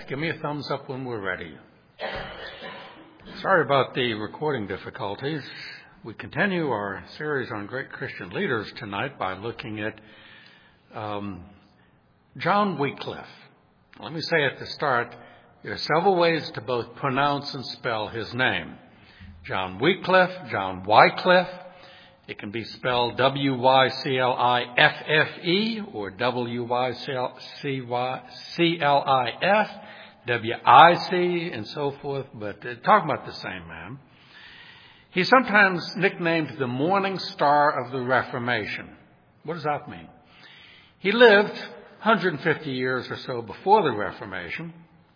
Give me a thumbs up when we're ready. Sorry about the recording difficulties. We continue our series on great Christian leaders tonight by looking at John Wycliffe. Let me say at the start, there are several ways to both pronounce and spell his name. John Wycliffe, John Wycliffe. It can be spelled W-Y-C-L-I-F-F-E or W-Y-C-L-I-F, W-I-C, and so forth, but talking about the same man. He's sometimes nicknamed the Morning Star of the Reformation. What does that mean? He lived 150 years or so before the Reformation.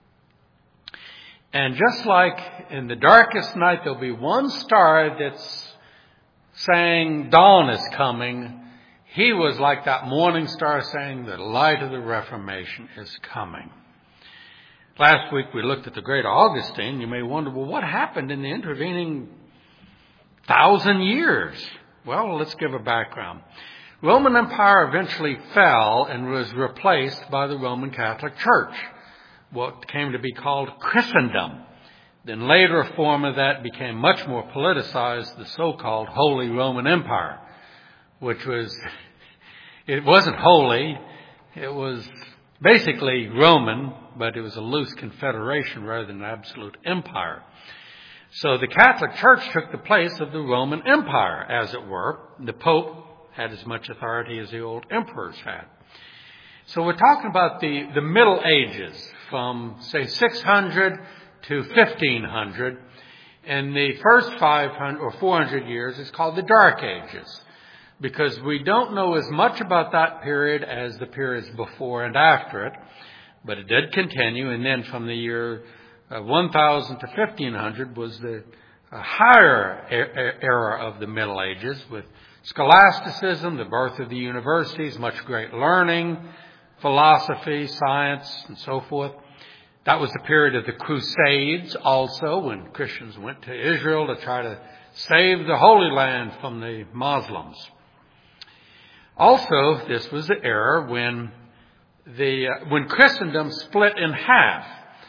And just like in the darkest night, there'll be one star that's saying dawn is coming. He was like that morning star saying the light of the Reformation is coming. Last week we looked at the great Augustine. You may wonder, well, what happened in the intervening 1,000 years? Well, let's give a background. Roman Empire eventually fell and was replaced by the Roman Catholic Church, what came to be called Christendom. Then later a form of that became much more politicized, the so-called Holy Roman Empire, which it wasn't holy, it was basically Roman, but it was a loose confederation rather than an absolute empire. So the Catholic Church took the place of the Roman Empire, as it were. The Pope had as much authority as the old emperors had. So we're talking about the Middle Ages, from, say, 600 to 1500, and the first 500 or 400 years is called the Dark Ages, because we don't know as much about that period as the periods before and after it, but it did continue, and then from the year 1000 to 1500 was the higher era of the Middle Ages, with scholasticism, the birth of the universities, much great learning, philosophy, science, and so forth. That was the period of the Crusades also, when Christians went to Israel to try to save the Holy Land from the Muslims. Also, this was the era when Christendom split in half.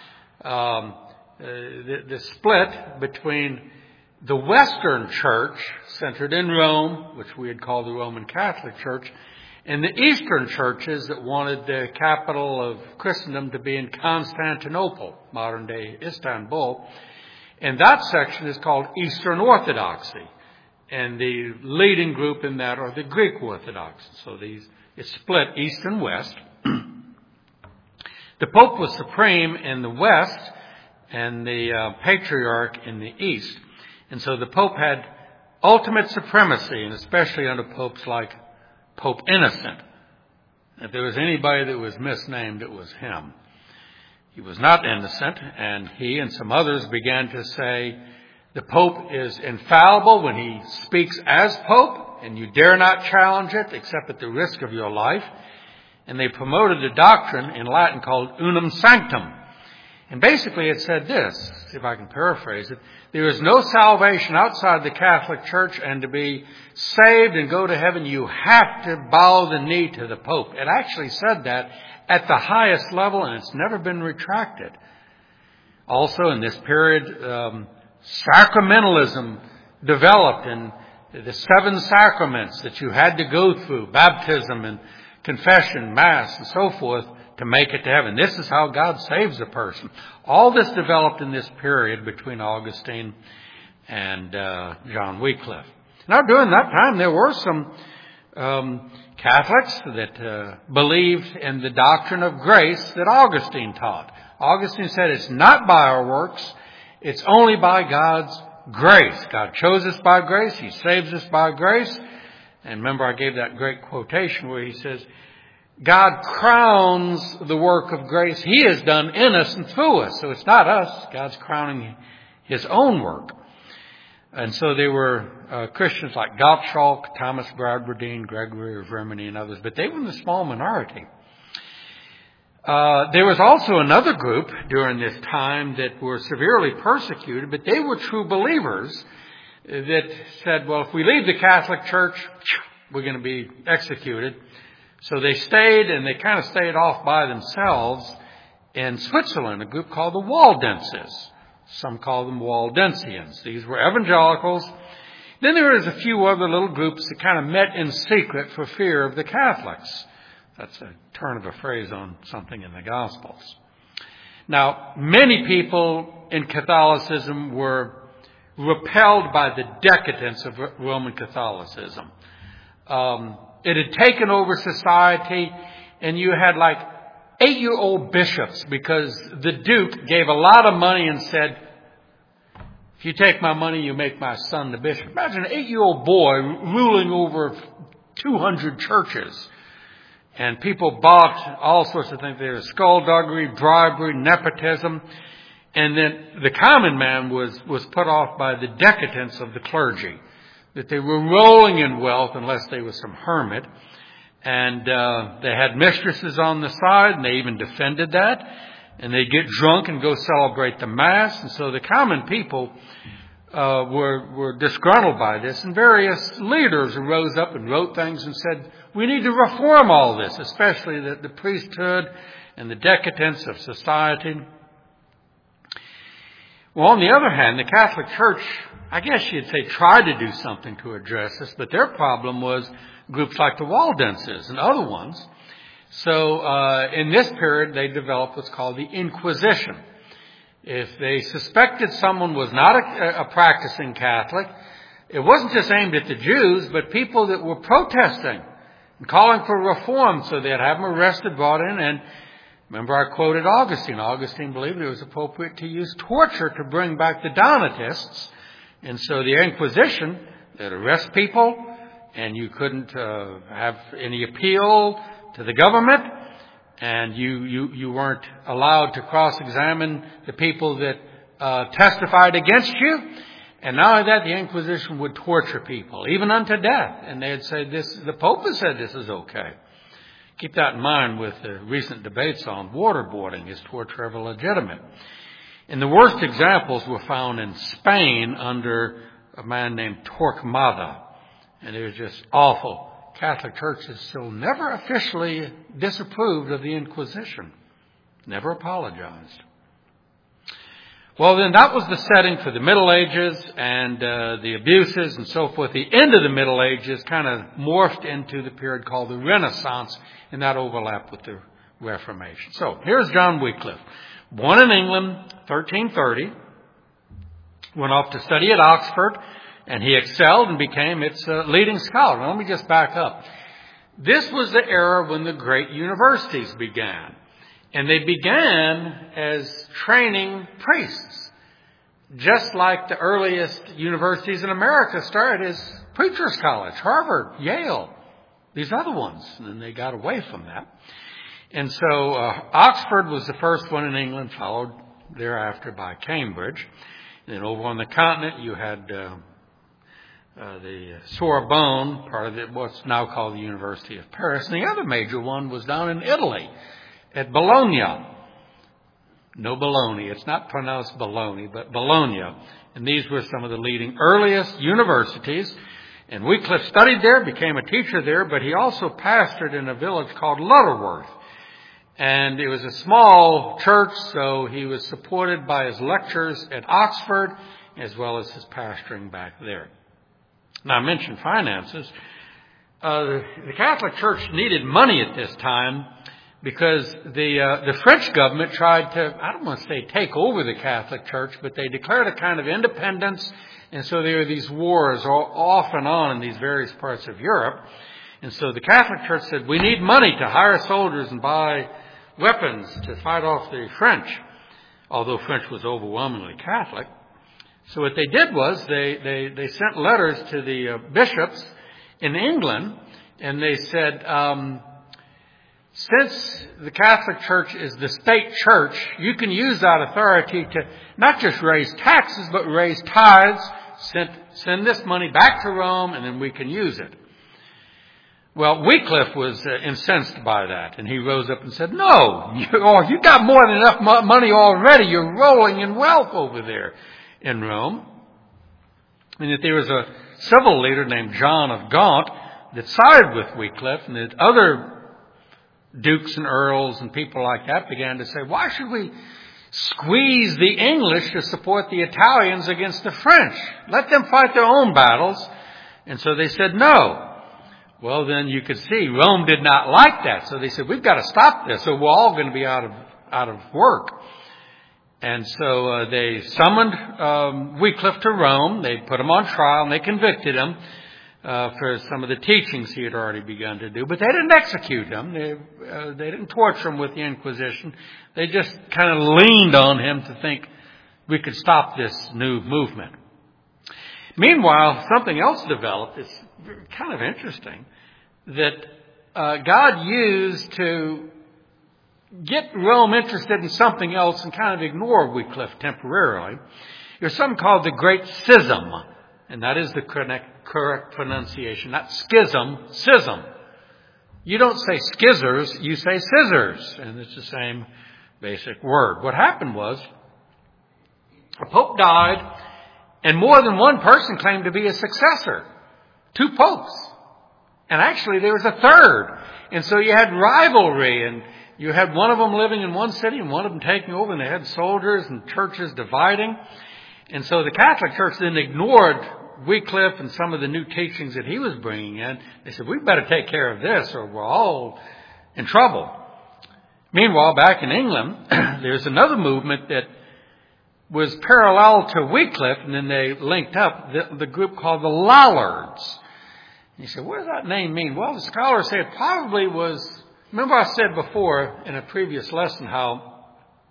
The split between the Western Church, centered in Rome, which we had called the Roman Catholic Church, and the Eastern churches that wanted the capital of Christendom to be in Constantinople, modern-day Istanbul. And that section is called Eastern Orthodoxy. And the leading group in that are the Greek Orthodox. So it's split east and west. The Pope was supreme in the west and the Patriarch in the east. And so the Pope had ultimate supremacy, and especially under popes like Pope Innocent. If there was anybody that was misnamed, it was him. He was not innocent, and he and some others began to say the Pope is infallible when he speaks as Pope, and you dare not challenge it except at the risk of your life. And they promoted a doctrine in Latin called unum sanctum. And basically it said this, see if I can paraphrase it: there is no salvation outside the Catholic Church, and to be saved and go to heaven, you have to bow the knee to the Pope. It actually said that at the highest level, and it's never been retracted. Also, in this period, sacramentalism developed, in the 7 sacraments that you had to go through, baptism and confession, mass, and so forth, to make it to heaven. This is how God saves a person. All this developed in this period between Augustine and John Wycliffe. Now, during that time, there were some Catholics that believed in the doctrine of grace that Augustine taught. Augustine said it's not by our works, it's only by God's grace. God chose us by grace, He saves us by grace. And remember, I gave that great quotation where he says, God crowns the work of grace He has done in us and through us. So it's not us. God's crowning His own work. And so they were Christians like Gottschalk, Thomas Bradwardine, Gregory of Rimini, and others. But they were in the small minority. There was also another group during this time that were severely persecuted, but they were true believers that said, well, if we leave the Catholic Church, we're going to be executed. So they stayed, and they kind of stayed off by themselves in Switzerland, a group called the Waldenses. Some call them Waldensians. These were evangelicals. Then there was a few other little groups that kind of met in secret for fear of the Catholics. That's a turn of a phrase on something in the Gospels. Now, many people in Catholicism were repelled by the decadence of Roman Catholicism. It had taken over society, and you had like 8-year-old bishops because the Duke gave a lot of money and said, if you take my money, you make my son the bishop. Imagine an 8-year-old boy ruling over 200 churches. And people bought all sorts of things. There was skullduggery, bribery, nepotism. And then the common man was put off by the decadence of the clergy, that they were rolling in wealth unless they were some hermit. And they had mistresses on the side, and they even defended that. And they'd get drunk and go celebrate the Mass. And so the common people were disgruntled by this. And various leaders arose up and wrote things and said, we need to reform all this, especially the priesthood and the decadence of society. Well, on the other hand, the Catholic Church, I guess you'd say, tried to do something to address this, but their problem was groups like the Waldenses and other ones. So in this period, they developed what's called the Inquisition. If they suspected someone was not a practicing Catholic, it wasn't just aimed at the Jews, but people that were protesting and calling for reform, so they'd have them arrested, brought in. And remember, I quoted Augustine. Augustine believed it was appropriate to use torture to bring back the Donatists. And so the Inquisition, they'd arrest people, and you couldn't have any appeal to the government, and you weren't allowed to cross-examine the people that testified against you. And not only that, the Inquisition would torture people, even unto death. And they'd say, the Pope has said this is okay. Keep that in mind with the recent debates on waterboarding. Is torture ever legitimate? And the worst examples were found in Spain under a man named Torquemada. And it was just awful. Catholic Church has still never officially disapproved of the Inquisition. Never apologized. Well, then that was the setting for the Middle Ages and the abuses and so forth. The end of the Middle Ages kind of morphed into the period called the Renaissance, and that overlapped with the Reformation. So here's John Wycliffe. Born in England, 1330. Went off to study at Oxford, and he excelled and became its leading scholar. Now, let me just back up. This was the era when the great universities began. And they began as training priests, just like the earliest universities in America started as preachers' college, Harvard, Yale, these other ones. And then they got away from that. And so Oxford was the first one in England, followed thereafter by Cambridge. And then over on the continent, you had the Sorbonne, part of what's now called the University of Paris. And the other major one was down in Italy, at Bologna. No Bologna. It's not pronounced Bologna, but Bologna. And these were some of the leading earliest universities. And Wycliffe studied there, became a teacher there, but he also pastored in a village called Lutterworth. And it was a small church, so he was supported by his lectures at Oxford, as well as his pastoring back there. Now, I mentioned finances. The Catholic Church needed money at this time, because the French government tried to, I don't want to say take over the Catholic Church, but they declared a kind of independence. And so there were these wars off and on in these various parts of Europe. And so the Catholic Church said, we need money to hire soldiers and buy weapons to fight off the French, although French was overwhelmingly Catholic. So what they did was they sent letters to the bishops in England, and they said, since the Catholic Church is the state church, you can use that authority to not just raise taxes, but raise tithes, send this money back to Rome, and then we can use it. Well, Wycliffe was incensed by that, and he rose up and said, no, you got more than enough money already. You're rolling in wealth over there in Rome. And that there was a civil leader named John of Gaunt that sided with Wycliffe, and that other dukes and earls and people like that began to say, why should we squeeze the English to support the Italians against the French? Let them fight their own battles. And so they said no. Well, then you could see Rome did not like that. So they said, we've got to stop this, or we're all going to be out of work. And so they summoned Wycliffe to Rome. They put him on trial, and they convicted him for some of the teachings he had already begun to do. But they didn't execute him. They didn't torture him with the Inquisition. They just kind of leaned on him to think we could stop this new movement. Meanwhile, something else developed. It's kind of interesting that God used to get Rome interested in something else and kind of ignore Wycliffe temporarily. There's something called the Great Schism, and that is the correct pronunciation. Not schism, schism. You don't say skizzers, you say scissors, and it's the same basic word. What happened was, a pope died, and more than one person claimed to be a successor. 2 popes. And actually there was a third. And so you had rivalry, and you had one of them living in one city and one of them taking over, and they had soldiers and churches dividing. And so the Catholic Church then ignored Wycliffe and some of the new teachings that he was bringing in. They said, we better take care of this or we're all in trouble. Meanwhile, back in England, there's another movement that was parallel to Wycliffe, and then they linked up, the group called the Lollards. And you say, what does that name mean? Well, the scholars say it probably was, remember I said before in a previous lesson how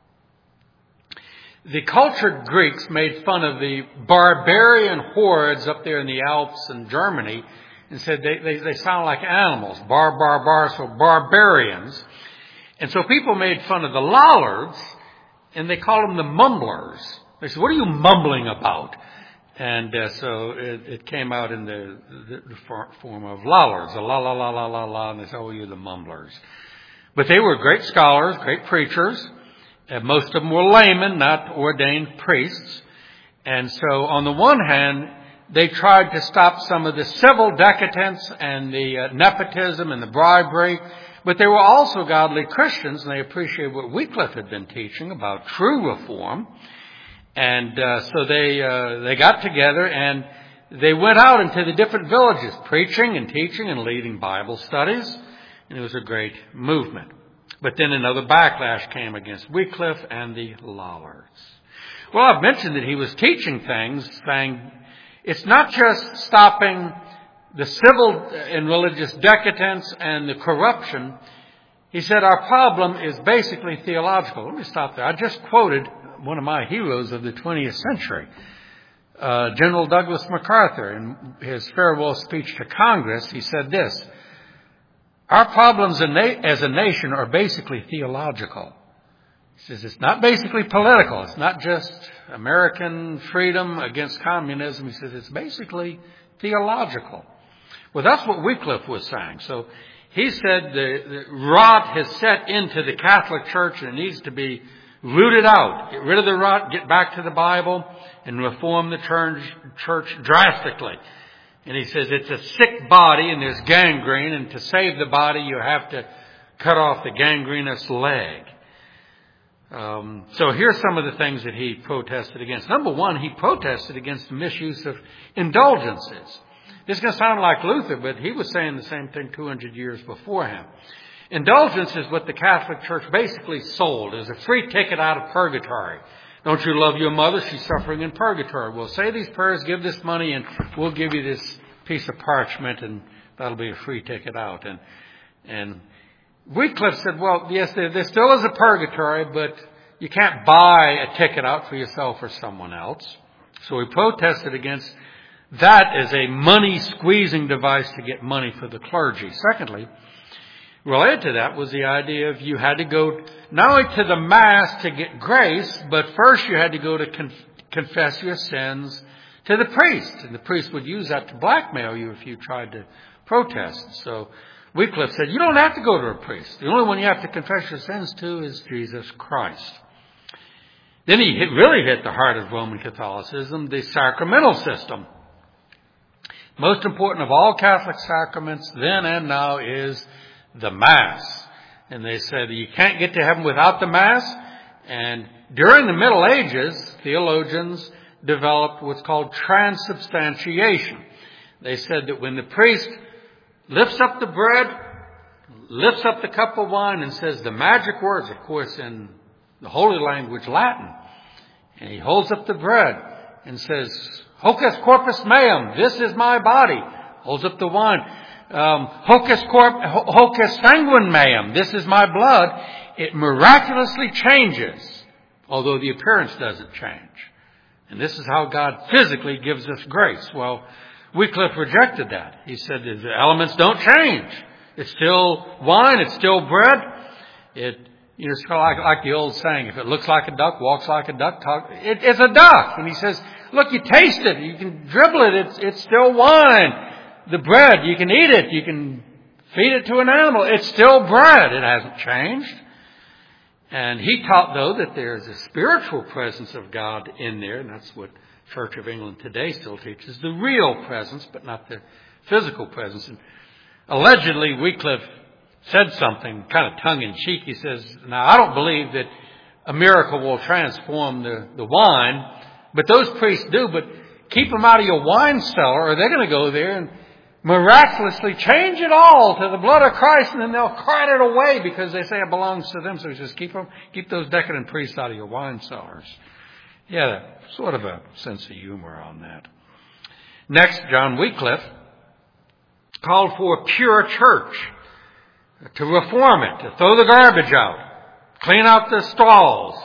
the cultured Greeks made fun of the barbarian hordes up there in the Alps in Germany and said they sound like animals, so barbarians. And so people made fun of the Lollards, and they called them the mumblers. They said, what are you mumbling about? And so it came out in the form of Lollards, la la la la la la, and they said, oh, you're the mumblers. But they were great scholars, great preachers. Most of them were laymen, not ordained priests. And so on the one hand, they tried to stop some of the civil decadence and the nepotism and the bribery. But they were also godly Christians, and they appreciated what Wycliffe had been teaching about true reform. And so they got together and they went out into the different villages, preaching and teaching and leading Bible studies. And it was a great movement. But then another backlash came against Wycliffe and the Lollards. Well, I've mentioned that he was teaching things, saying it's not just stopping the civil and religious decadence and the corruption. He said our problem is basically theological. Let me stop there. I just quoted one of my heroes of the 20th century, General Douglas MacArthur. In his farewell speech to Congress, he said this: our problems as a nation are basically theological. He says it's not basically political. It's not just American freedom against communism. He says it's basically theological. Well, that's what Wycliffe was saying. So he said the rot has set into the Catholic Church and it needs to be rooted out. Get rid of the rot, get back to the Bible, and reform the church drastically. And he says it's a sick body and there's gangrene, and to save the body you have to cut off the gangrenous leg. So here's some of the things that he protested against. Number one, he protested against the misuse of indulgences. This is going to sound like Luther, but he was saying the same thing 200 years before him. Indulgence is what the Catholic Church basically sold as a free ticket out of purgatory. Don't you love your mother? She's suffering in purgatory. Well, say these prayers, give this money, and we'll give you this piece of parchment, and that'll be a free ticket out. And Wycliffe said, well, yes, there still is a purgatory, but you can't buy a ticket out for yourself or someone else. So he protested against that as a money-squeezing device to get money for the clergy. Secondly, related to that was the idea of you had to go not only to the Mass to get grace, but first you had to go to confess your sins to the priest. And the priest would use that to blackmail you if you tried to protest. So Wycliffe said, you don't have to go to a priest. The only one you have to confess your sins to is Jesus Christ. Then he really hit the heart of Roman Catholicism, the sacramental system. Most important of all Catholic sacraments then and now is the Mass. And they said you can't get to heaven without the Mass. And during the Middle Ages, theologians developed what's called transubstantiation. They said that when the priest lifts up the bread, lifts up the cup of wine and says the magic words, of course, in the holy language, Latin, and he holds up the bread and says, Hocus corpus meum, this is my body. Holds up the wine. Hocus sanguine meum, this is my blood. It miraculously changes, although the appearance doesn't change. And this is how God physically gives us grace. Well, Wycliffe rejected that. He said the elements don't change. It's still wine, it's still bread. It's kind of like the old saying, if it looks like a duck, walks like a duck, it's a duck. And he says, look, you taste it, you can dribble it, it's still wine. The bread, you can eat it, you can feed it to an animal, it's still bread, it hasn't changed. And he taught, though, that there's a spiritual presence of God in there, and that's what Church of England today still teaches, the real presence, but not the physical presence. And allegedly, Wycliffe said something kind of tongue-in-cheek. He says, now, I don't believe that a miracle will transform the wine, but those priests do, but keep them out of your wine cellar, or they're going to go there and miraculously change it all to the blood of Christ, and then they'll cart it away because they say it belongs to them. So he says, keep those decadent priests out of your wine cellars. Yeah, sort of a sense of humor on that. Next, John Wycliffe called for a pure church, to reform it, to throw the garbage out, clean out the stalls,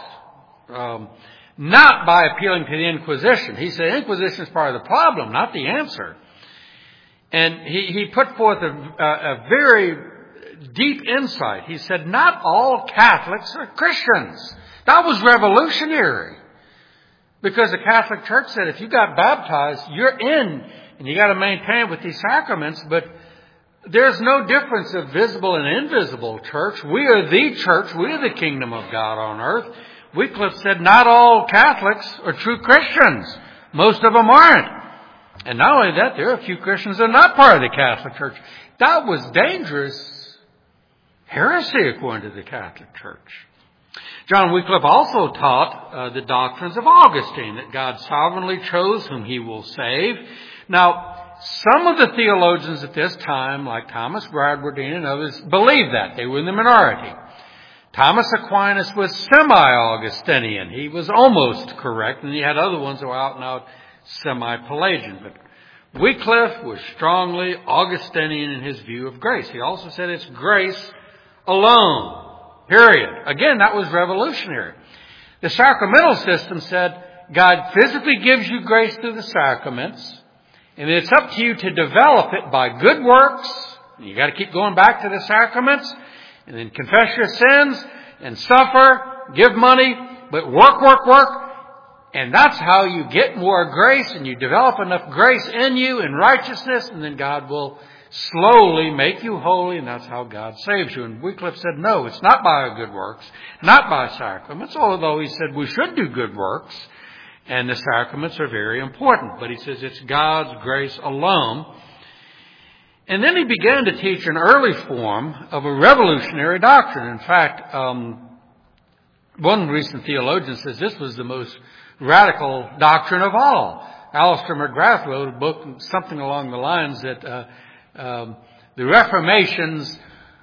not by appealing to the Inquisition. He said Inquisition is part of the problem, not the answer. And he put forth a very deep insight. He said, not all Catholics are Christians. That was revolutionary. Because the Catholic Church said, if you got baptized, you're in, and you got to maintain with these sacraments, but there's no difference of visible and invisible church. We are the church. We are the kingdom of God on earth. Wycliffe said, not all Catholics are true Christians. Most of them aren't. And not only that, there are a few Christians that are not part of the Catholic Church. That was dangerous heresy according to the Catholic Church. John Wycliffe also taught the doctrines of Augustine, that God sovereignly chose whom he will save. Now, some of the theologians at this time, like Thomas Bradwardine and others, believed that. They were in the minority. Thomas Aquinas was semi-Augustinian. He was almost correct, and he had other ones that were out and out semi-Pelagian. But Wycliffe was strongly Augustinian in his view of grace. He also said it's grace alone. Period. Again, that was revolutionary. The sacramental system said God physically gives you grace through the sacraments, and it's up to you to develop it by good works. You got to keep going back to the sacraments, and then confess your sins, and suffer, give money, but work. And that's how you get more grace, and you develop enough grace in you and righteousness, and then God will slowly make you holy, and that's how God saves you. And Wycliffe said, no, it's not by our good works, not by sacraments, although he said we should do good works, and the sacraments are very important. But he says it's God's grace alone. And then he began to teach an early form of a revolutionary doctrine. In fact, one recent theologian says this was the most radical doctrine of all. Alistair McGrath wrote a book, something along the lines that the Reformation's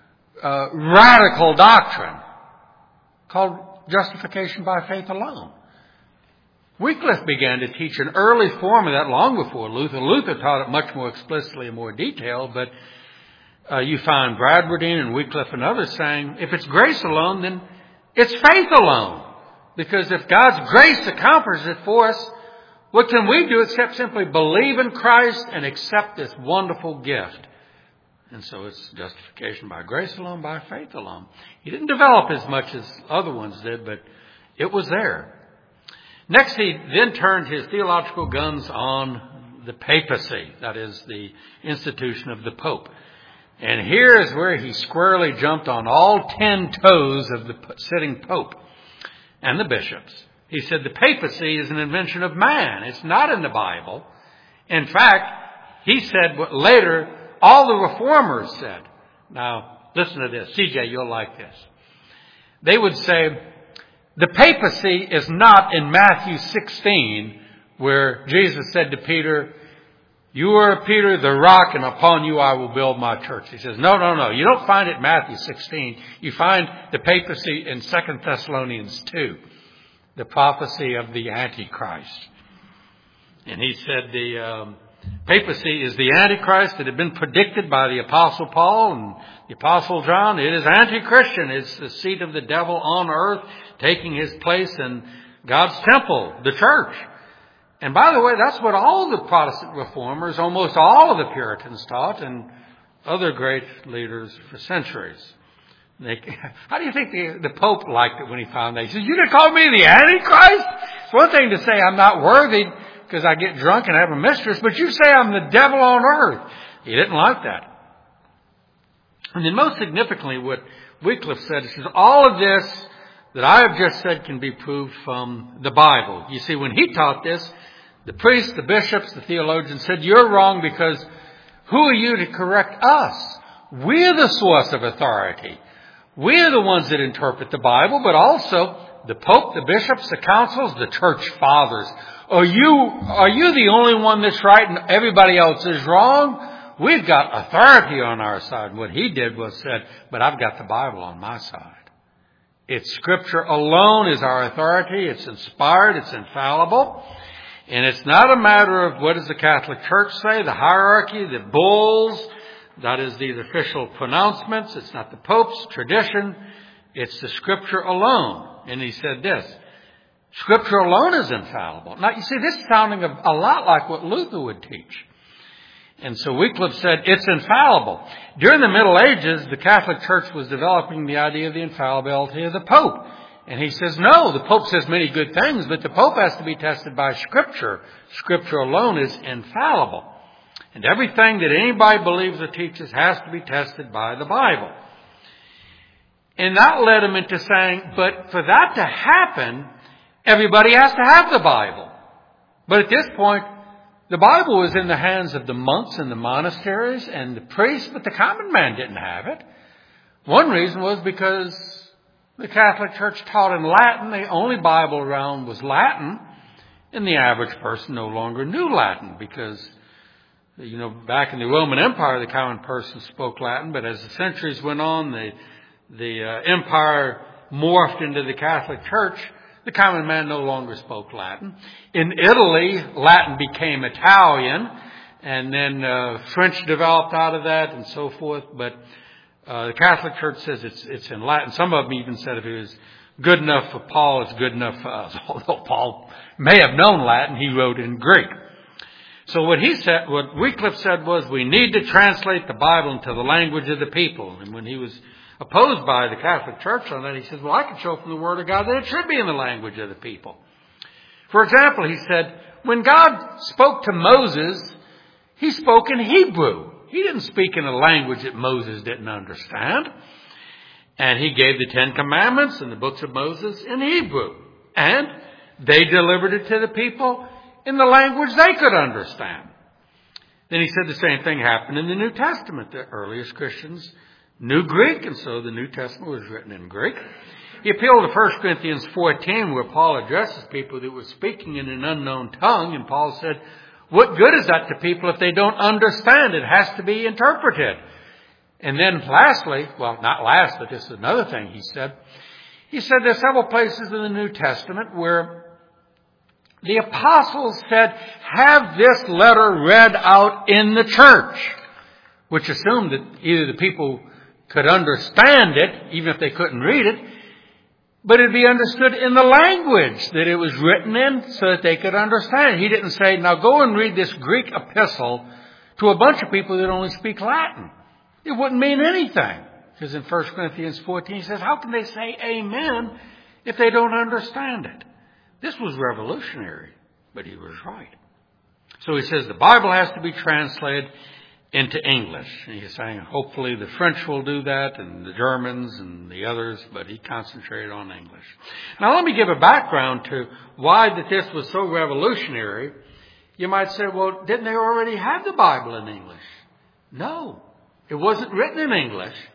radical doctrine, called justification by faith alone. Wycliffe began to teach an early form of that long before Luther. Luther taught it much more explicitly and more detailed, but you find Bradwardine and Wycliffe and others saying, if it's grace alone, then it's faith alone. Because if God's grace accomplishes it for us, what can we do except simply believe in Christ and accept this wonderful gift? And so it's justification by grace alone, by faith alone. He didn't develop as much as other ones did, but it was there. Next, he then turned his theological guns on the papacy, that is, the institution of the Pope. And here is where he squarely jumped on all 10 toes of the sitting Pope and the bishops. He said the papacy is an invention of man. It's not in the Bible. In fact, he said what later all the reformers said. Now, Listen to this. CJ, you'll like this. They would say, the papacy is not in Matthew 16, where Jesus said to Peter, you are Peter, the rock, and upon you I will build my church. He says, no. You don't find it in Matthew 16. You find the papacy in 2 Thessalonians 2, the prophecy of the Antichrist. And he said the papacy is the Antichrist that had been predicted by the Apostle Paul and the Apostle John. It is anti-Christian. It's the seat of the devil on earth, taking his place in God's temple, the church. And by the way, that's what all the Protestant reformers, almost all of the Puritans taught, and other great leaders for centuries. How do you think the Pope liked it when he found that? He said, you gonna call me the Antichrist? It's one thing to say I'm not worthy because I get drunk and have a mistress, but you say I'm the devil on earth. He didn't like that. And then most significantly, what Wycliffe said, he says, all of this that I have just said can be proved from the Bible. You see, when he taught this, the priests, the bishops, the theologians said, you're wrong because who are you to correct us? We're the source of authority. We're the ones that interpret the Bible, but also the Pope, the bishops, the councils, the church fathers. Are you the only one that's right and everybody else is wrong? We've got authority on our side. And what he did was said, but I've got the Bible on my side. It's Scripture alone is our authority. It's inspired. It's infallible. And it's not a matter of what does the Catholic Church say, the hierarchy, the bulls, that is the official pronouncements. It's not the Pope's tradition. It's the Scripture alone. And he said this, Scripture alone is infallible. Now, you see, this is sounding a lot like what Luther would teach. And so Wycliffe said, it's infallible. During the Middle Ages, the Catholic Church was developing the idea of the infallibility of the Pope. And he says, no, the Pope says many good things, but the Pope has to be tested by Scripture. Scripture alone is infallible. And everything that anybody believes or teaches has to be tested by the Bible. And that led him into saying, but for that to happen, everybody has to have the Bible. But at this point, the Bible was in the hands of the monks in the monasteries and the priests, but the common man didn't have it. One reason was because the Catholic Church taught in Latin. The only Bible around was Latin, and the average person no longer knew Latin because, back in the Roman Empire, the common person spoke Latin, but as the centuries went on, the empire morphed into the Catholic Church. The common man no longer spoke Latin. In Italy, Latin became Italian, and then French developed out of that and so forth. But the Catholic Church says it's in Latin. Some of them even said if it was good enough for Paul, it's good enough for us. Although Paul may have known Latin, he wrote in Greek. So what Wycliffe said was we need to translate the Bible into the language of the people. And when he was opposed by the Catholic Church on that, he says, well, I can show from the Word of God that it should be in the language of the people. For example, he said, when God spoke to Moses, he spoke in Hebrew. He didn't speak in a language that Moses didn't understand. And he gave the 10 Commandments and the books of Moses in Hebrew. And they delivered it to the people in the language they could understand. Then he said the same thing happened in the New Testament. The earliest Christians knew Greek, and so the New Testament was written in Greek. He appealed to 1 Corinthians 14, where Paul addresses people that were speaking in an unknown tongue, and Paul said, what good is that to people if they don't understand? It has to be interpreted. And then lastly, well, not last, but this is another thing he said. He said there's several places in the New Testament where the apostles said, have this letter read out in the church, which assumed that either the people could understand it, even if they couldn't read it, but it'd be understood in the language that it was written in so that they could understand it. He didn't say, now go and read this Greek epistle to a bunch of people that only speak Latin. It wouldn't mean anything. Because in 1 Corinthians 14, he says, how can they say amen if they don't understand it? This was revolutionary, but he was right. So he says the Bible has to be translated into English. And he's saying hopefully the French will do that and the Germans and the others, but he concentrated on English. Now let me give a background to why that this was so revolutionary. You might say, well, didn't they already have the Bible in English? No, it wasn't written in English.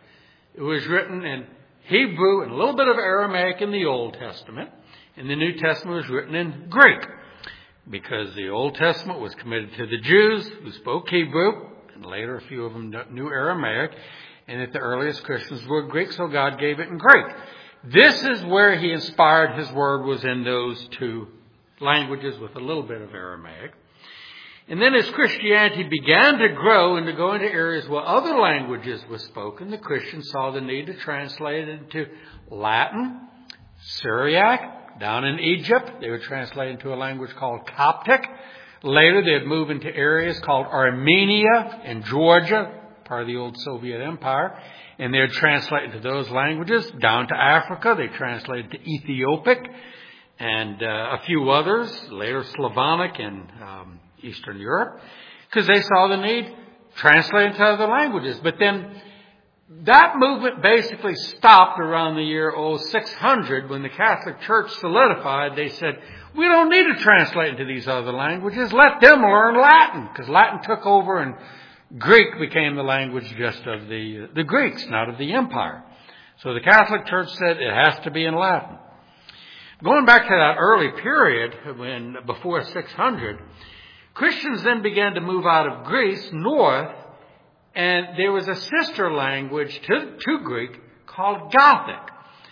It was written in Hebrew and a little bit of Aramaic in the Old Testament. And the New Testament was written in Greek, because the Old Testament was committed to the Jews who spoke Hebrew, and later a few of them knew Aramaic, and that the earliest Christians were Greek, so God gave it in Greek. This is where he inspired his word, was in those two languages with a little bit of Aramaic. And then as Christianity began to grow and to go into areas where other languages were spoken, the Christians saw the need to translate it into Latin, Syriac. Down in Egypt, they would translate into a language called Coptic. Later, they'd move into areas called Armenia and Georgia, part of the old Soviet Empire, and they'd translate into those languages. Down to Africa, they translated to Ethiopic and a few others, later Slavonic and Eastern Europe, because they saw the need translate into other languages. But then that movement basically stopped around the year 600 when the Catholic Church solidified. They said, we don't need to translate into these other languages. Let them learn Latin, because Latin took over and Greek became the language just of the Greeks, not of the empire. So the Catholic Church said it has to be in Latin. Going back to that early period, before 600, Christians then began to move out of Greece north, and there was a sister language to Greek called Gothic.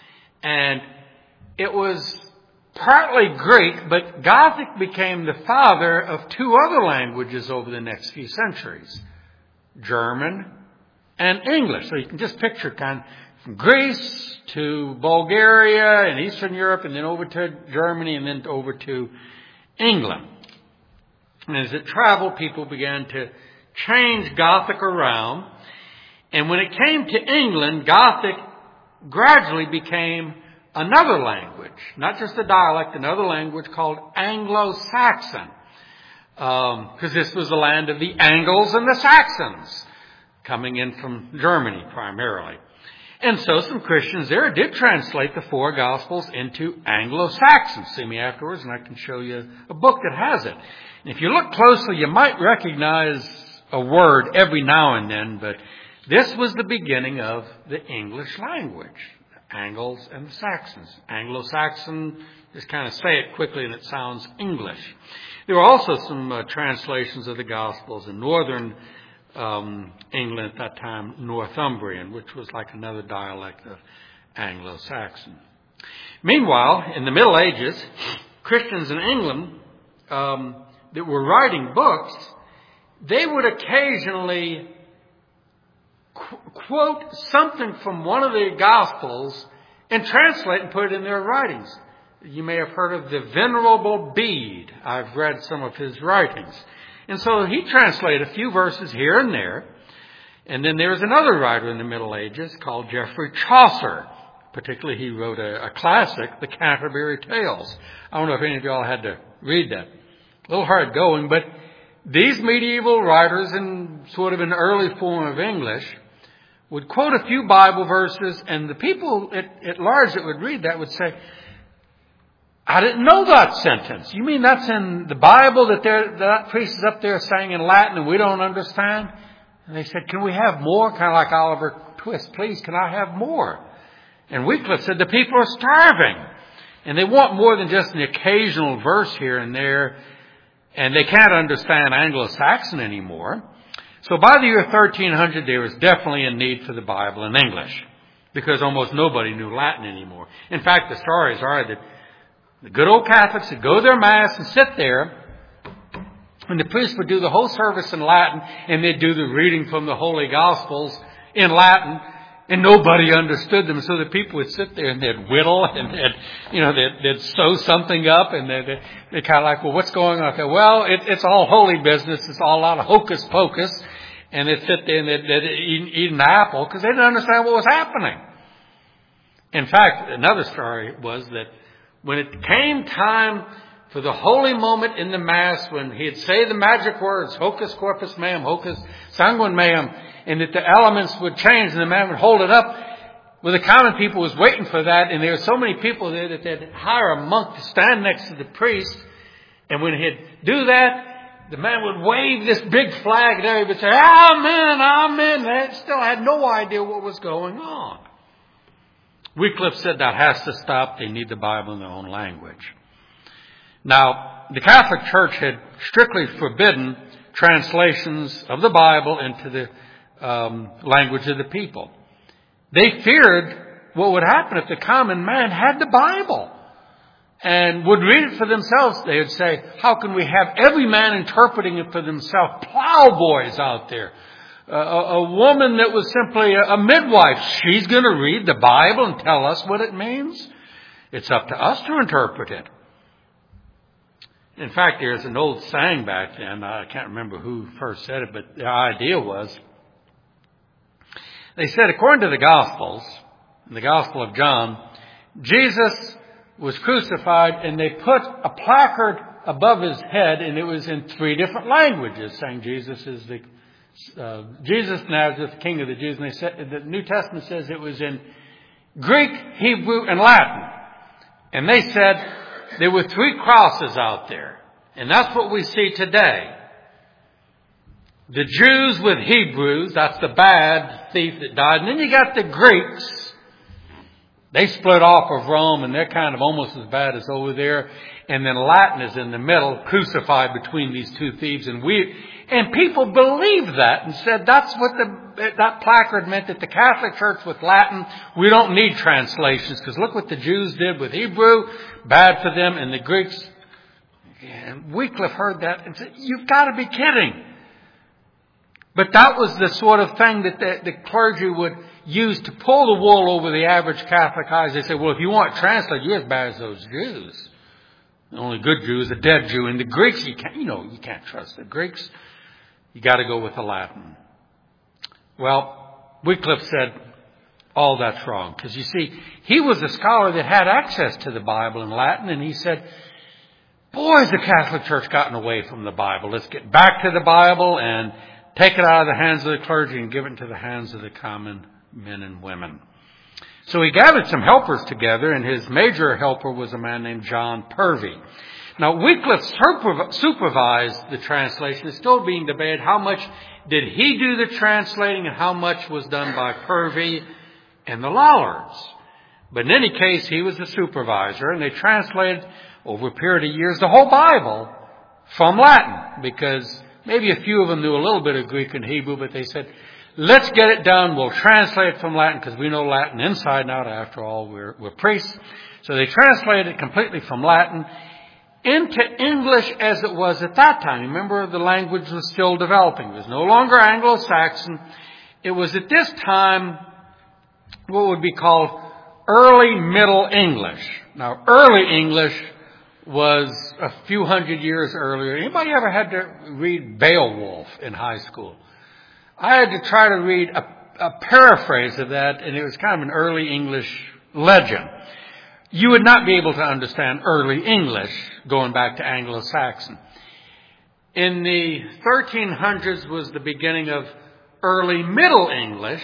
And it was partly Greek, but Gothic became the father of two other languages over the next few centuries, German and English. So you can just picture kind of from Greece to Bulgaria and Eastern Europe, and then over to Germany, and then over to England. And as it traveled, people began to change Gothic around. And when it came to England, Gothic gradually became another language, not just a dialect, another language called Anglo-Saxon. Because this was the land of the Angles and the Saxons, coming in from Germany primarily. And so some Christians there did translate the four Gospels into Anglo-Saxon. See me afterwards and I can show you a book that has it. And if you look closely, you might recognize a word every now and then, but this was the beginning of the English language, the Angles and the Saxons. Anglo-Saxon, just kind of say it quickly and it sounds English. There were also some translations of the Gospels in northern England at that time, Northumbrian, which was like another dialect of Anglo-Saxon. Meanwhile, in the Middle Ages, Christians in England that were writing books, they would occasionally quote something from one of the Gospels and translate and put it in their writings. You may have heard of the Venerable Bede. I've read some of his writings. And so he translated a few verses here and there. And then there was another writer in the Middle Ages called Geoffrey Chaucer. Particularly, he wrote a classic, The Canterbury Tales. I don't know if any of y'all had to read that. A little hard going, but these medieval writers in sort of an early form of English would quote a few Bible verses, and the people at large that would read that would say, I didn't know that sentence. You mean that's in the Bible that priest is up there saying in Latin and we don't understand? And they said, can we have more? Kind of like Oliver Twist, please, can I have more? And Wycliffe said, the people are starving. And they want more than just an occasional verse here and there. And they can't understand Anglo-Saxon anymore. So by the year 1300, there was definitely a need for the Bible in English, because almost nobody knew Latin anymore. In fact, the stories are that the good old Catholics would go to their Mass and sit there, and the priest would do the whole service in Latin, and they'd do the reading from the Holy Gospels in Latin, and nobody understood them. So the people would sit there and they'd whittle and they'd sew something up, and they're kind of like, well, what's going on there? Well, it's all holy business. It's all a lot of hocus pocus. And they'd sit there and they'd eat an apple because they didn't understand what was happening. In fact, another story was that when it came time for the holy moment in the Mass, when he'd say the magic words, hocus corpus meum, hocus sanguine meum, and that the elements would change and the man would hold it up, well, the common people was waiting for that, and there were so many people there that they'd hire a monk to stand next to the priest, and when he'd do that, the man would wave this big flag and everybody would say, Amen, Amen. They still had no idea what was going on. Wycliffe said that has to stop. They need the Bible in their own language. Now, the Catholic Church had strictly forbidden translations of the Bible into the language of the people. They feared what would happen if the common man had the Bible and would read it for themselves. They would say, how can we have every man interpreting it for themselves? Plowboys out there. A woman that was simply a midwife. She's going to read the Bible and tell us what it means. It's up to us to interpret it. In fact, there's an old saying back then. I can't remember who first said it, but the idea was, they said, according to the Gospels, in the Gospel of John, Jesus was crucified and they put a placard above his head, and it was in 3 different languages, saying Jesus is Jesus Nazareth, King of the Jews. And they said, the New Testament says it was in Greek, Hebrew, and Latin. And they said there were 3 crosses out there. And that's what we see today. The Jews with Hebrews, that's the bad thief that died. And then you got the Greeks. They split off of Rome, and they're kind of almost as bad as over there. And then Latin is in the middle, crucified between these 2 thieves. And people believed that and said that's what that placard meant, that the Catholic Church with Latin, we don't need translations, because look what the Jews did with Hebrew, bad for them, and the Greeks. And Wycliffe heard that and said, you've got to be kidding. But that was the sort of thing that the clergy would use to pull the wool over the average Catholic eyes. They said, well, if you want to translate, you're as bad as those Jews. The only good Jew is a dead Jew. And the Greeks, you can't trust the Greeks. You got to go with the Latin. Well, Wycliffe said, all that's wrong. Because you see, he was a scholar that had access to the Bible in Latin. And he said, boy, has the Catholic Church gotten away from the Bible. Let's get back to the Bible and take it out of the hands of the clergy and give it into the hands of the common men and women. So he gathered some helpers together, and his major helper was a man named John Purvey. Now, Wycliffe supervised the translation. It's still being debated how much did he do the translating and how much was done by Purvey and the Lollards. But in any case, he was the supervisor, and they translated over a period of years the whole Bible from Latin, because maybe a few of them knew a little bit of Greek and Hebrew, but they said, let's get it done. We'll translate it from Latin because we know Latin inside and out. After all, we're priests. So they translated it completely from Latin into English as it was at that time. Remember, the language was still developing. It was no longer Anglo-Saxon. It was at this time what would be called early Middle English. Now, early English was a few hundred years earlier. Anybody ever had to read Beowulf in high school? I had to try to read a paraphrase of that, and it was kind of an early English legend. You would not be able to understand early English going back to Anglo-Saxon. In the 1300s was the beginning of early Middle English,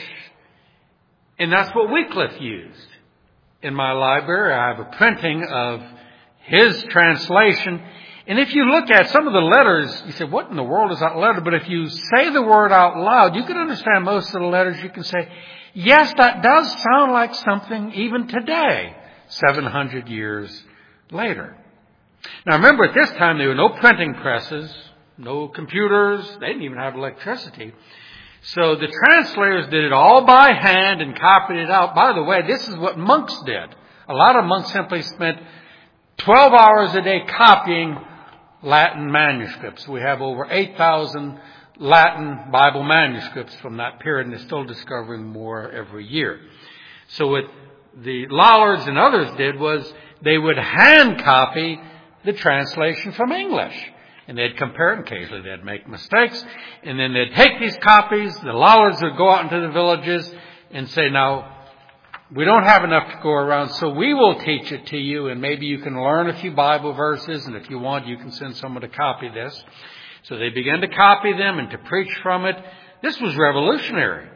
and that's what Wycliffe used. In my library, I have a printing of his translation. And if you look at some of the letters, you say, what in the world is that letter? But if you say the word out loud, you can understand most of the letters. You can say, yes, that does sound like something even today, 700 years later. Now remember, at this time, there were no printing presses, no computers. They didn't even have electricity. So the translators did it all by hand and copied it out. By the way, this is what monks did. A lot of monks simply spent 12 hours a day copying Latin manuscripts. We have over 8,000 Latin Bible manuscripts from that period, and they're still discovering more every year. So what the Lollards and others did was they would hand copy the translation from English. And they'd compare it. Occasionally they'd make mistakes. And then they'd take these copies. The Lollards would go out into the villages and say, now, we don't have enough to go around, so we will teach it to you, and maybe you can learn a few Bible verses, and if you want, you can send someone to copy this. So they began to copy them and to preach from it. This was revolutionary.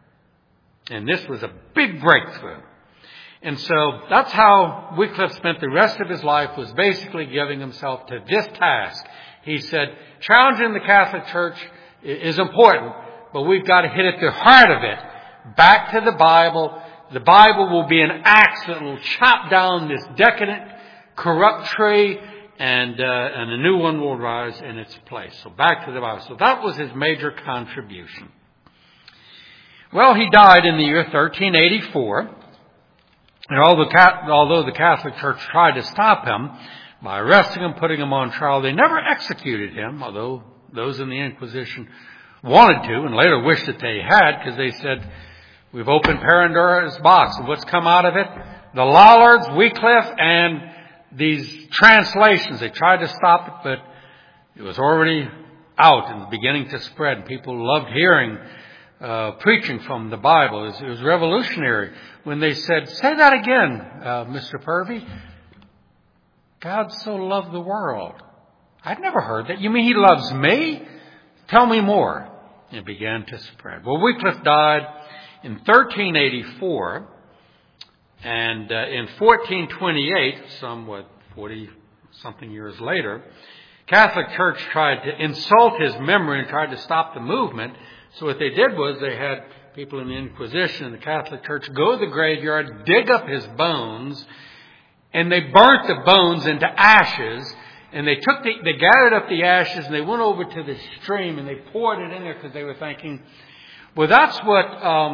And this was a big breakthrough. And so that's how Wycliffe spent the rest of his life, was basically giving himself to this task. He said, challenging the Catholic Church is important, but we've got to hit at the heart of it. Back to the Bible. The Bible will be an axe that will chop down this decadent, corrupt tree, and a new one will rise in its place. So back to the Bible. So that was his major contribution. Well, he died in the year 1384. And although the Catholic Church tried to stop him by arresting him, putting him on trial, they never executed him, although those in the Inquisition wanted to and later wished that they had, because they said, we've opened Pandora's box. And what's come out of it? The Lollards, Wycliffe, and these translations. They tried to stop it, but it was already out and beginning to spread. People loved hearing preaching from the Bible. It was revolutionary when they said, say that again, Mr. Purvey. God so loved the world. I'd never heard that. You mean he loves me? Tell me more. It began to spread. Well, Wycliffe died in 1384, and in 1428, 40-something years later, Catholic Church tried to insult his memory and tried to stop the movement. So what they did was they had people in the Inquisition and the Catholic Church go to the graveyard, dig up his bones, and they burnt the bones into ashes. And they gathered up the ashes and they went over to the stream and they poured it in there because they were thinking, well, that's what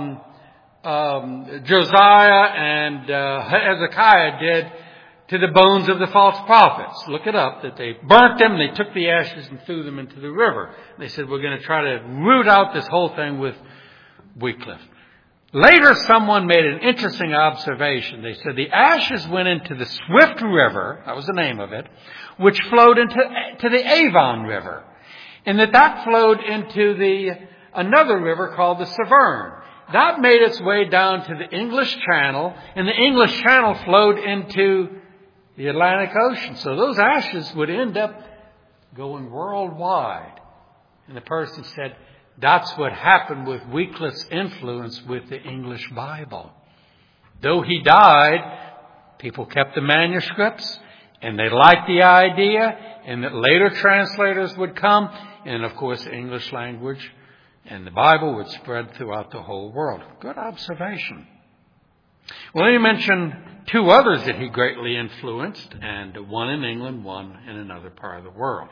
Josiah and Hezekiah did to the bones of the false prophets. Look it up, that they burnt them, they took the ashes and threw them into the river. They said, we're going to try to root out this whole thing with Wycliffe. Later, someone made an interesting observation. They said the ashes went into the Swift River, that was the name of it, which flowed into the Avon River. And that flowed into another river called the Severn. That made its way down to the English Channel, and the English Channel flowed into the Atlantic Ocean. So those ashes would end up going worldwide. And the person said, that's what happened with Wycliffe's influence with the English Bible. Though he died, people kept the manuscripts, and they liked the idea, and that later translators would come, and of course the English language and the Bible would spread throughout the whole world. Good observation. Well, let me mention two others that he greatly influenced, and one in England, one in another part of the world.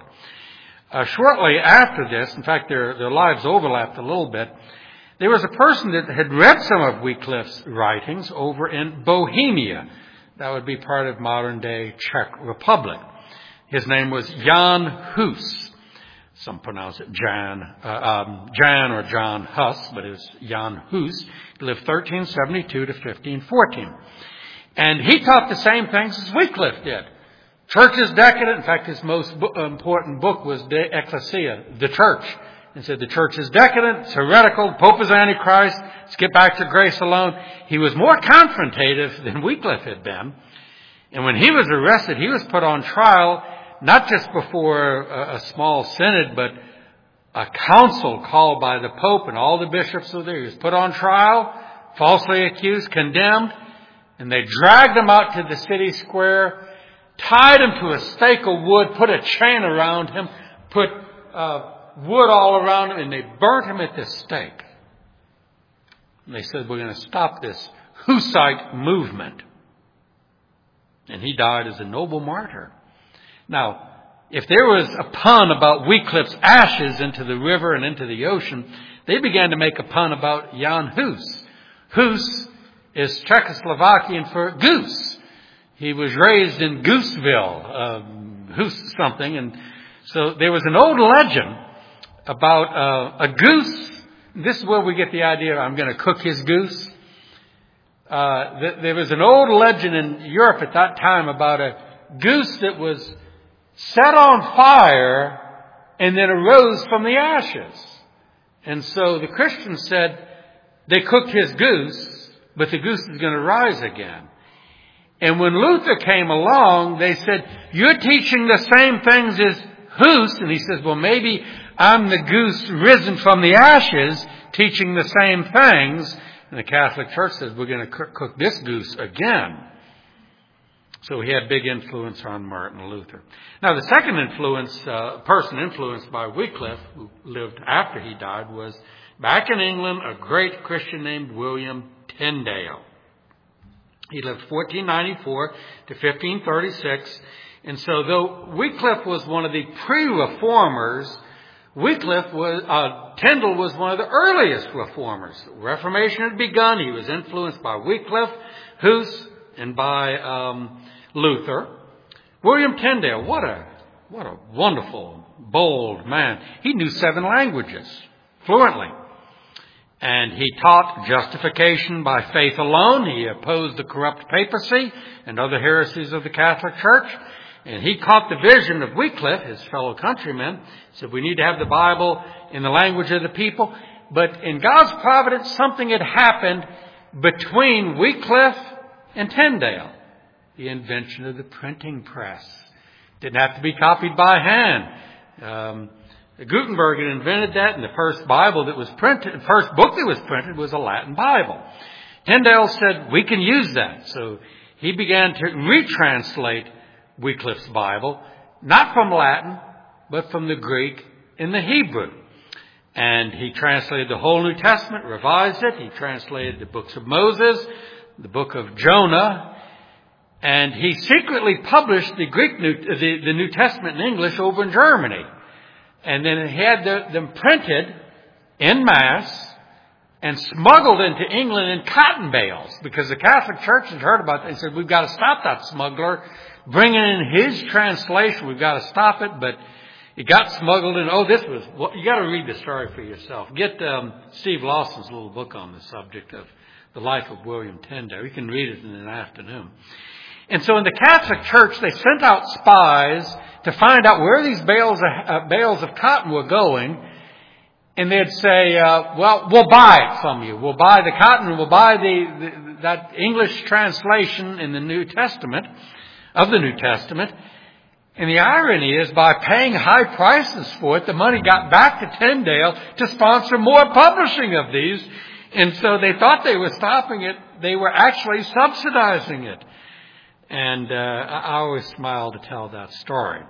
Shortly after this, in fact, their lives overlapped a little bit, there was a person that had read some of Wycliffe's writings over in Bohemia. That would be part of modern-day Czech Republic. His name was Jan Hus. Some pronounce it Jan or John Hus, but it was Jan Hus. He lived 1372 to 1514. And he taught the same things as Wycliffe did. Church is decadent. In fact, his most important book was De Ecclesia, the Church. And said the church is decadent, it's heretical, Pope is Antichrist, let's get back to grace alone. He was more confrontative than Wycliffe had been. And when he was arrested, he was put on trial, not just before a small synod, but a council called by the Pope and all the bishops were there. He was put on trial, falsely accused, condemned, and they dragged him out to the city square, tied him to a stake of wood, put a chain around him, put wood all around him, and they burnt him at the stake. And they said, we're going to stop this Hussite movement. And he died as a noble martyr. Now, if there was a pun about Wycliffe's ashes into the river and into the ocean, they began to make a pun about Jan Hus. Hus is Czechoslovakian for goose. He was raised in Gooseville, Hus something. And so there was an old legend about a goose. This is where we get the idea, I'm going to cook his goose. There was an old legend in Europe at that time about a goose that was set on fire and then arose from the ashes. And so the Christians said they cooked his goose, but the goose is going to rise again. And when Luther came along, they said, you're teaching the same things as Hus. And he says, well, maybe I'm the goose risen from the ashes, teaching the same things. And the Catholic Church says, we're going to cook this goose again. So he had big influence on Martin Luther. Now, the second person influenced by Wycliffe, who lived after he died, was back in England, a great Christian named William Tyndale. He lived 1494 to 1536. And so though Wycliffe was one of the pre-reformers, Tyndale was one of the earliest reformers. The Reformation had begun. He was influenced by Wycliffe, Huss, and by Luther. William Tyndale, what a wonderful, bold man. He knew 7 languages fluently. And he taught justification by faith alone. He opposed the corrupt papacy and other heresies of the Catholic Church. And he caught the vision of Wycliffe, his fellow countrymen. He said, we need to have the Bible in the language of the people. But in God's providence, something had happened between Wycliffe and Tyndale. The invention of the printing press. Didn't have to be copied by hand. Gutenberg had invented that, and the first Bible that was printed, the first book that was printed was a Latin Bible. Tyndale said, we can use that. So he began to retranslate Wycliffe's Bible, not from Latin, but from the Greek and the Hebrew. And he translated the whole New Testament, revised it. He translated the books of Moses, the book of Jonah, and he secretly published the New Testament in English over in Germany. And then he had them printed en masse and smuggled into England in cotton bales, because the Catholic Church had heard about that. They said, we've got to stop that smuggler bringing in his translation. We've got to stop it. But it got smuggled in. You got to read the story for yourself. Get Steve Lawson's little book on the subject of the life of William Tyndale. You can read it in an afternoon. And so in the Catholic Church, they sent out spies to find out where these bales of cotton were going. And they'd say, well, we'll buy it from you. We'll buy the cotton. We'll buy that English translation in the New Testament, of the New Testament. And the irony is, by paying high prices for it, the money got back to Tyndale to sponsor more publishing of these. And so they thought they were stopping it. They were actually subsidizing it. And I always smile to tell that story.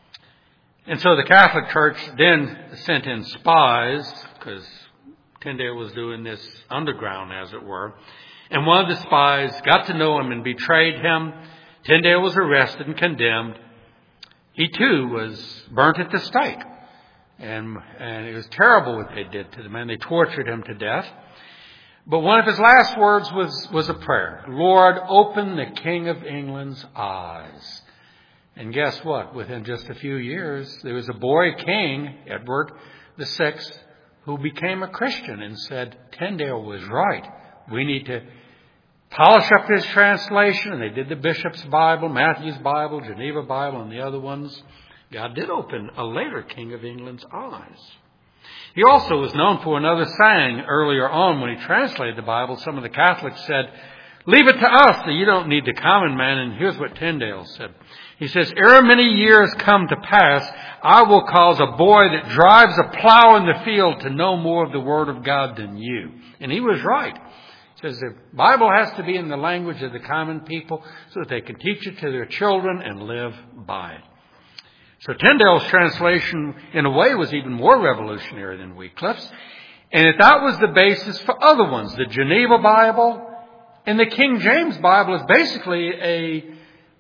And so the Catholic Church then sent in spies, because Tyndale was doing this underground, as it were. And one of the spies got to know him and betrayed him. Tyndale was arrested and condemned. He too was burnt at the stake. And it was terrible what they did to the man. They tortured him to death. But one of his last words was a prayer. Lord, open the King of England's eyes. And guess what? Within just a few years, there was a boy king, Edward VI, who became a Christian and said, Tyndale was right. We need to polish up his translation. And they did the Bishop's Bible, Matthew's Bible, Geneva Bible, and the other ones. God did open a later King of England's eyes. He also was known for another saying earlier on when he translated the Bible. Some of the Catholics said, leave it to us, that you don't need the common man. And here's what Tyndale said. He says, ere many years come to pass, I will cause a boy that drives a plow in the field to know more of the Word of God than you. And he was right. He says the Bible has to be in the language of the common people so that they can teach it to their children and live by it. So Tyndale's translation, in a way, was even more revolutionary than Wycliffe's. And that was the basis for other ones. The Geneva Bible and the King James Bible is basically a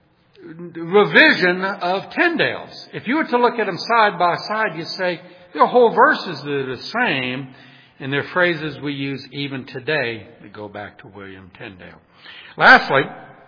revision of Tyndale's. If you were to look at them side by side, you'd say there are whole verses that are the same, and they're phrases we use even today that go back to William Tyndale. Lastly,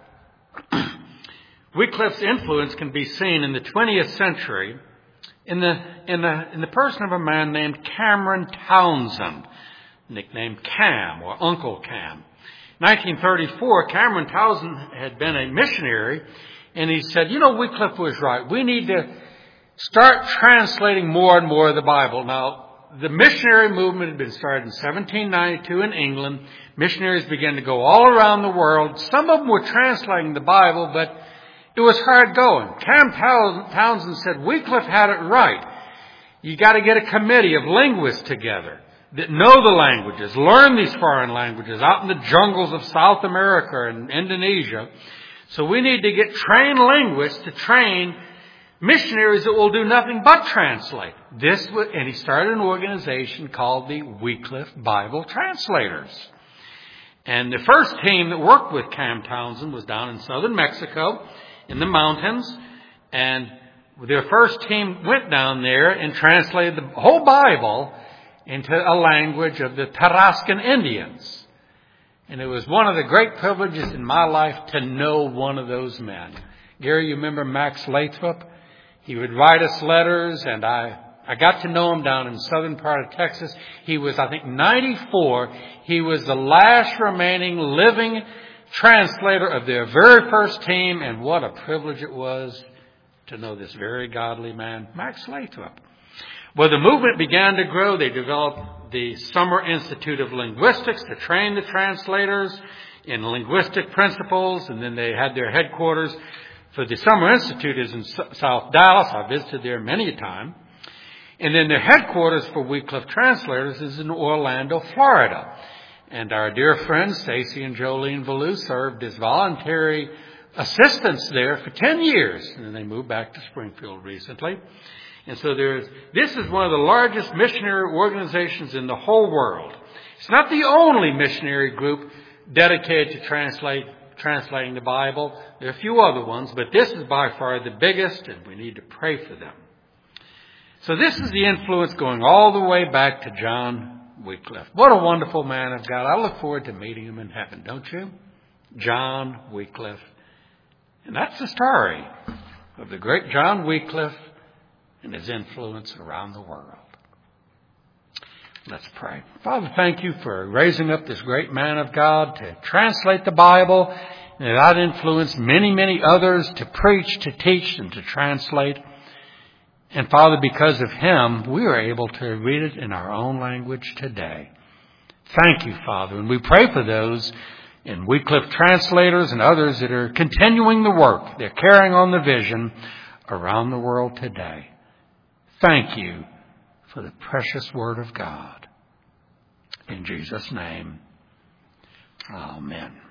Wycliffe's influence can be seen in the 20th century in the person of a man named Cameron Townsend, nicknamed Cam or Uncle Cam. 1934, Cameron Townsend had been a missionary, and he said, Wycliffe was right. We need to start translating more and more of the Bible. Now, the missionary movement had been started in 1792 in England. Missionaries began to go all around the world. Some of them were translating the Bible, but it was hard going. Cam Townsend said, Wycliffe had it right. You got to get a committee of linguists together that know the languages, learn these foreign languages out in the jungles of South America and Indonesia. So we need to get trained linguists to train missionaries that will do nothing but translate. And he started an organization called the Wycliffe Bible Translators. And the first team that worked with Cam Townsend was down in southern Mexico in the mountains. And their first team went down there and translated the whole Bible into a language of the Tarascan Indians. And it was one of the great privileges in my life to know one of those men. Gary, you remember Max Lathrop? He would write us letters, and I got to know him down in the southern part of Texas. He was, I think, 94. He was the last remaining living translator of their very first team, and what a privilege it was to know this very godly man, Max Lathrop. Well, the movement began to grow. They developed the Summer Institute of Linguistics to train the translators in linguistic principles, and then they had their headquarters for the Summer Institute is in South Dallas. I visited there many a time. And then their headquarters for Wycliffe Translators is in Orlando, Florida. And our dear friends, Stacy and Jolene Valou, served as voluntary assistants there for 10 years. And then they moved back to Springfield recently. And so this is one of the largest missionary organizations in the whole world. It's not the only missionary group dedicated to translating the Bible. There are a few other ones, but this is by far the biggest, and we need to pray for them. So this is the influence going all the way back to John Wycliffe. What a wonderful man of God. I look forward to meeting him in heaven, don't you? John Wycliffe. And that's the story of the great John Wycliffe and his influence around the world. Let's pray. Father, thank you for raising up this great man of God to translate the Bible, and that influenced many, many others to preach, to teach, and to translate. And Father, because of him, we are able to read it in our own language today. Thank you, Father. And we pray for those in Wycliffe Translators and others that are continuing the work. They're carrying on the vision around the world today. Thank you for the precious Word of God. In Jesus' name, amen.